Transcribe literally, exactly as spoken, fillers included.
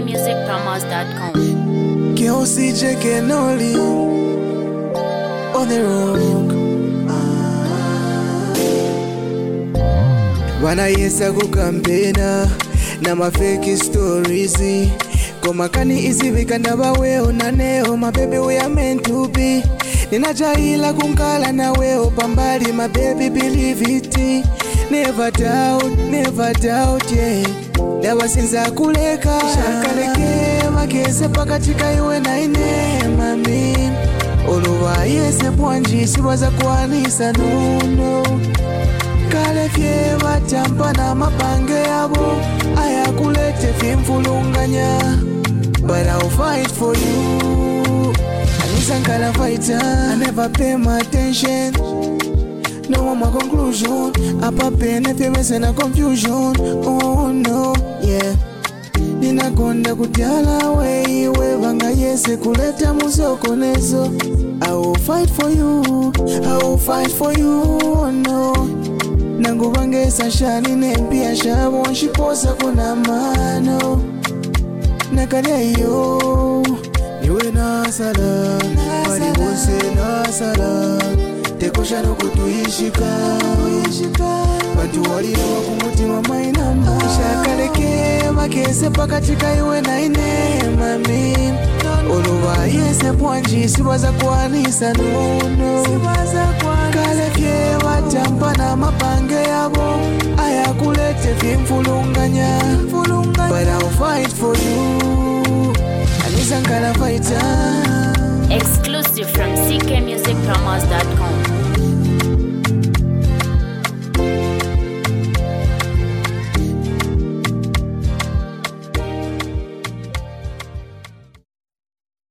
music promos dot com. K O C J Kenoli on the road. Wanayesa kukampena na mafake stories. Komakani izivika ndabawe unaneo. My baby we are meant to be. Ninajaila kunkala na weo pambali. My baby believe it. Never doubt, never doubt, yeah. Dawa sinza kuleka shakaleke makese pakatika iwe na ine mami. Oluwa yese pwanji siwaza kuanisa no no. Kale fye batampa na mapange yabo. Aya kulete fimfulunganya. But I'll fight for you. Anisa nkala fighter. I never pay my attention. No one my conclusion. Apa pen if you messing a confusion. Oh no, yeah. Nina konda kutiala we we vanga yese kuleta musoko nezo. I will fight for you. I will fight for you. Oh no. Nangu vange sashani nempia shabo nshiposa kuna mano. Nakale yo. Niwe na sala. Mari wose na sala. Tekosha no kutuishika Bantu walina wakumutima mainamba Shakaleke makese pakatika iwe na ine mami. Oluwa yese pwanji siwaza kuanisa no no. Kale fye watampa na mapange yabo. Aya kulete fimfulunganya. But I'll fight for you. Anisa nkala fighter. Exclusive from C K music promos dot com.